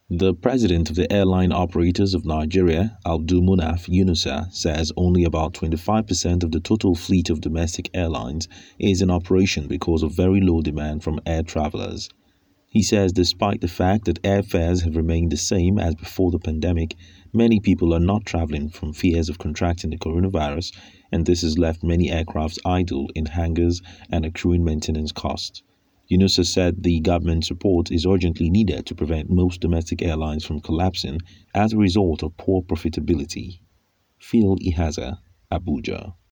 The president of the Airline Operators of Nigeria, Abdulmunaf Yunusa, says only about 25% of the total fleet of domestic airlines is in operation because of very low demand from air travelers. He says despite the fact that airfares have remained the same as before the pandemic, many people are not traveling from fears of contracting the coronavirus, and this has left many aircrafts idle in hangars and accruing maintenance costs. Yunusa said the government support is urgently needed to prevent most domestic airlines from collapsing as a result of poor profitability. Phil Ihaza, Abuja.